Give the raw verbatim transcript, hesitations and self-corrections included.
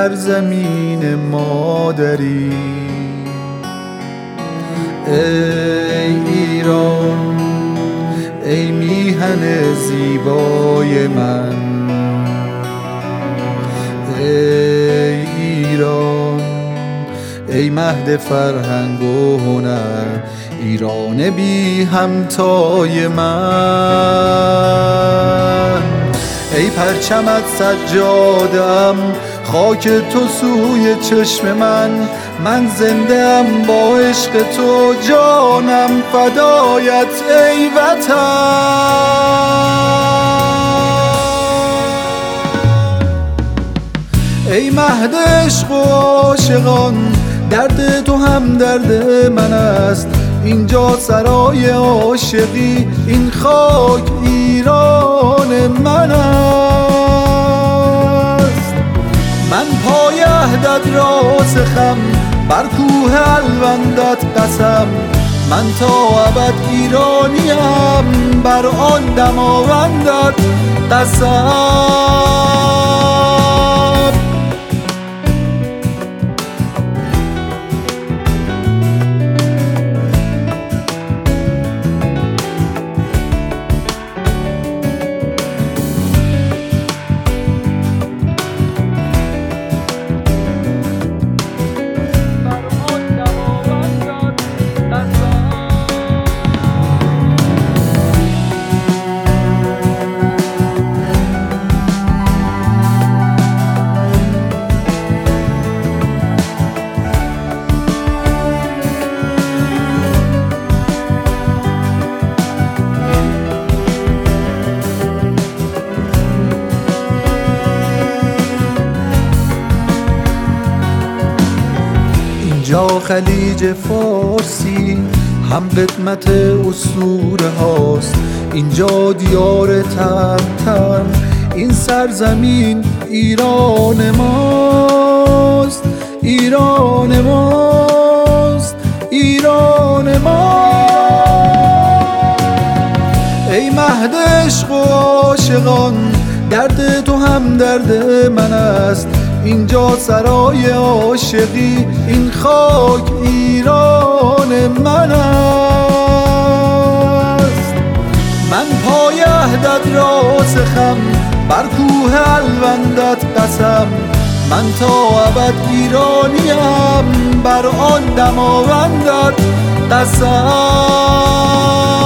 سرزمین مادری. ای ایران، ای میهن زیبای من، ای ایران، ای مهد فرهنگ و هنر، ایران بی همتای من. ای پرچمت سجاده‌ام، خاک تو سوی چشم من، من زنده ام با عشق تو، جانم فدایت ای وطن. ای مهد عشق و عاشقان، درد تو هم درد من است، اینجا سرای عاشقی، این خاک ایران من است. من پای عهدت راسخم، بر کوه الوندت قسم، من تا ابد ایرانیم، بر آن دماوندت قسم. اینجا خلیج فارسی هم قدمت اسطوره هاست، اینجا دیار تبتر، این سرزمین ایران ماست، ایران ماست، ایران ماست. ای مهد عشق و عاشقان، درد تو هم درد من است، اینجا سرای عاشقی، این خاک ایران من است. من پای عهدت راسخم، بر کوه الوندت قسم، من تا ابد ایرانیم، بر آن دماوندت قسم.